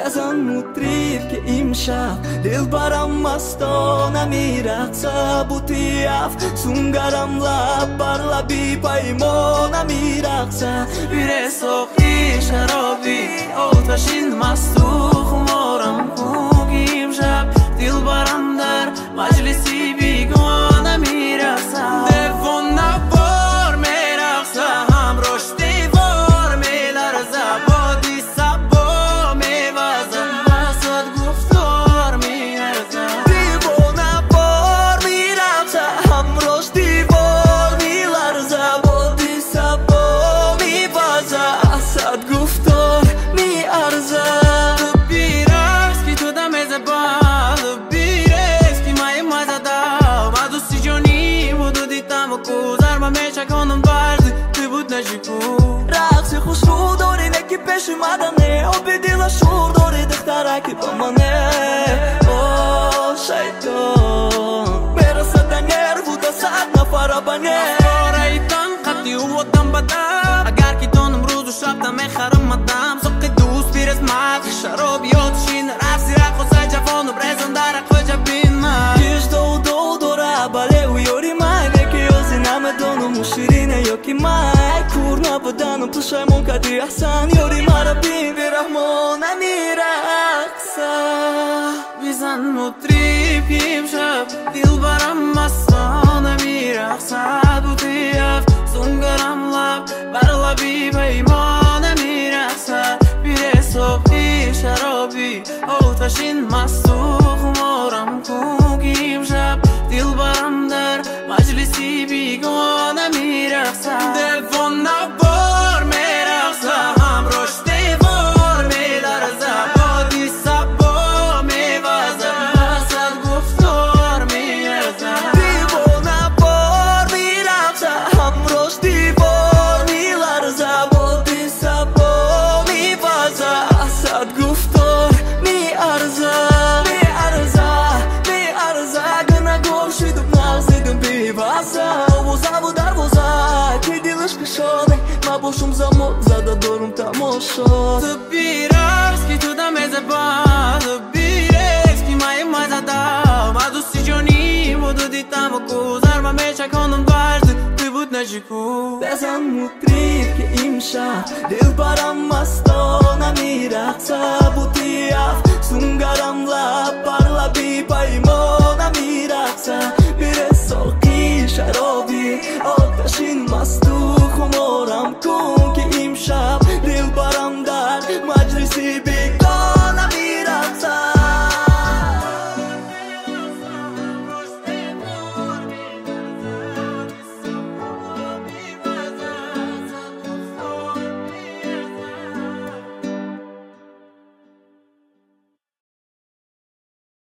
بزن مطرب که امشب دلبرم مستانه میرقصه بوتی افسونگرم لب بر لبی پیمانه میرقصه بیره ساقی شرابی آتشین مست و خمارم کوگی امشب دلبرم در مجلسی بیگانه میرقصه دیوانه بار میرقصه همراش دیوار میلرزه بادی سبا میوزه وسط گفتار میارزه دیوانه بار میرقصه همراش دیوار میلرزه بادی سبا میوزه وسط گفتار میارزه تو بیرقص که تو دم زبان کنم برد ти بود نجیبو رقص خوشبو داری نکی پیش اومدنه آبی دیل شور داری دخترکی با منه اوه شیطان میرسه دنیر بود ساعت نفر بنه افکار ایتان قبلی او آدم بدم اگر که دانم روز و شب دم خرم مدم سقی دوست بیر اسمت شرابی آتشین رفسی رقصه جوان و برزن در اقوی جبین من کش دو دوره بله و یوری من نمیدونم شیرینه یا که من کور نبودن و پشیمون کردی احسن یاری مرا بین بی رحمان نمیرقصه بیزن مطریب امشب دلبرم مستانه میرقصه بوتی افسونگرم لب بر لبی پیمانه میرقصه بیره ساقی شرابی آتشین مست و خمارم کوگی امشب دلبرم در مجلسی بیگانه میرقصه دیوانه بار میرقصه همراش دیوار میلرزه بادی سبا میوزه وسط گفتار میارزه دیوانه بار میرقصه همراش دیوار میلرزه بادی سبا میوزه وسط گفتار میارزه ما باشم زمان زده دارم تماشا تو بیرقص که تو دم زبان تو بیرقص که ما زدم ما دوستی جانی بودو دیدم و گذر من میشه کنم برد تو بود نجیکو بزن مطریب که امشب دلبرم مستانه میرقصه بوتی افسونگرم لب بر لبی پیمانه میرقصه